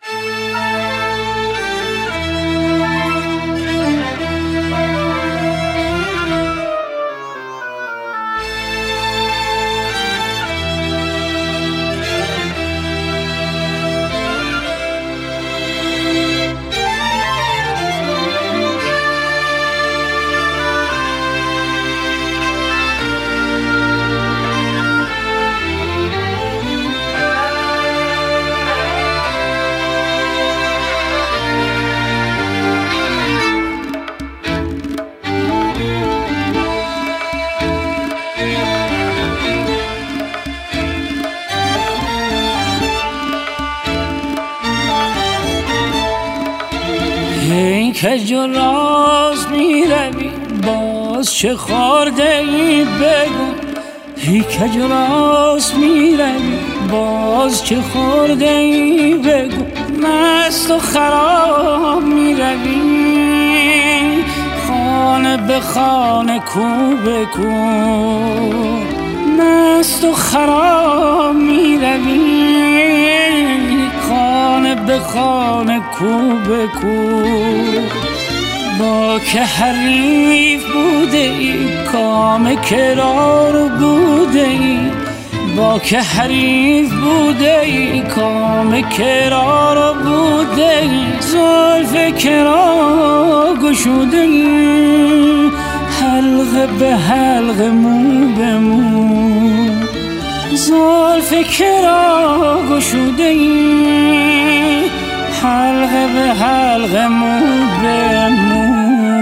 این کج و راست میروی باز چه خورده ای بگو. این کج و راست میروی باز چه خورده ای بگو. مست و خراب میروی خانه به خانه کو به کو. مست و خراب میروی خانه به خانه کو به کو. با که حریف بوده ای کام کرار بوده ای. با که حریف بوده ای کام کرار بوده ای. زلف کرا گشوده ای حلقه به حلقه مو به مو. زلف کرا گشوده ای حلقه به حلقه مو به مو.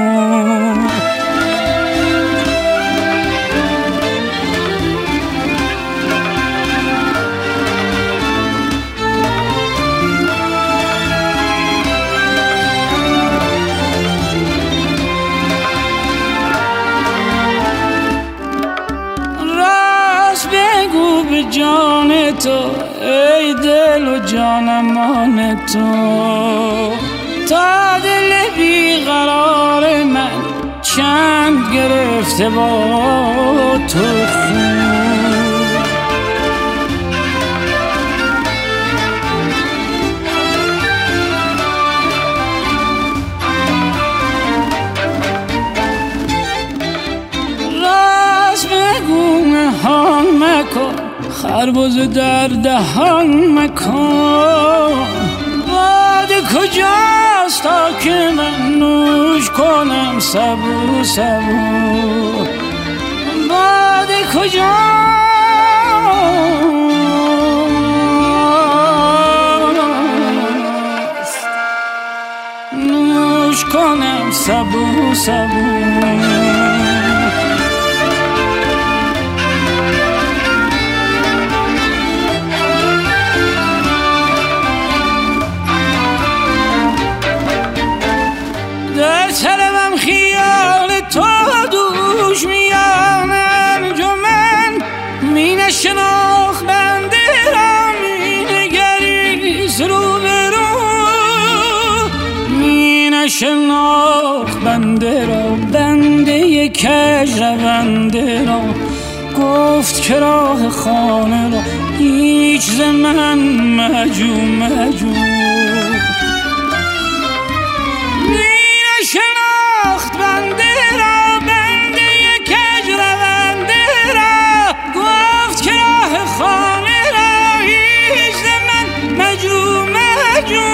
بگو به جان تو ای دل و جانمان تو. تا دل بیقرار من چند گرفته با تو خون. راست بگو نهان مکن خربزه در دهان مکن. باده کجاست تا که من نوش کنم سبو سبو. باده کجاست نوش کنم سبو سبو. در طلبم خیال تو دوش میان انجمن. می نشناخت بنده را می نگریست رو به رو. می نشناخت بنده را بنده کج رونده را. گفت که راه خانه را هیچ ز من مجو مجو. شناخت بنده را بنده کج رونده را. گفت که راه خانه را هیچ ز من مجو مجو.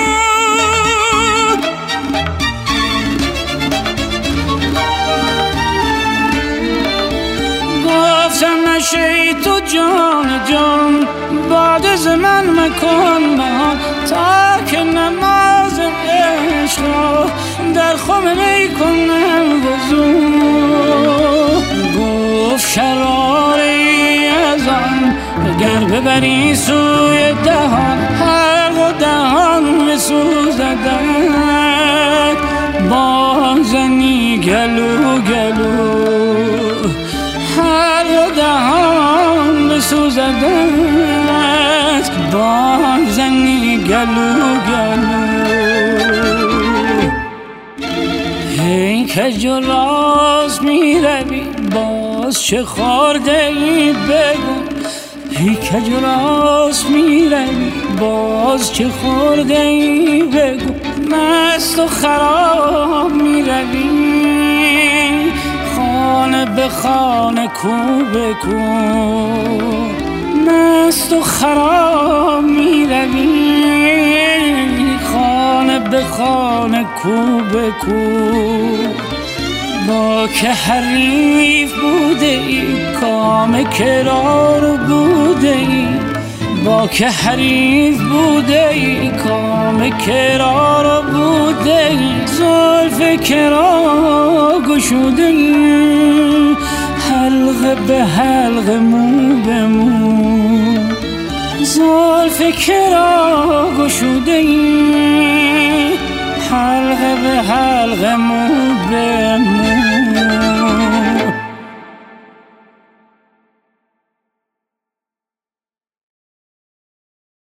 گفتم نشی تو جان جان باد ز من مکن من. تا که نماز عشق را در خم می کنم وضو. گفت شراری از آن اگر ببری سوی دهان حلق و دهان بسوزدت. بازنی گلو گلو حلق و دهان بسوزدت. بازنی گلو گلو. این کج و راست میروی باز چه خورده ای بگو. این کج و راست میروی باز باز چه خورده ای بگو. مست و خراب می روی خانه به خانه کو به کو. مست و خراب می روی خانه به خانه کو به کو. با که حریف بوده ای کام کرار بوده ای. با که حریف بوده ای کام کرار بوده ای. زلف کرا گشوده ای حلقه به حلقه مو به مو. زلف کرا گشوده ای حلقه به حلقه مو به مو.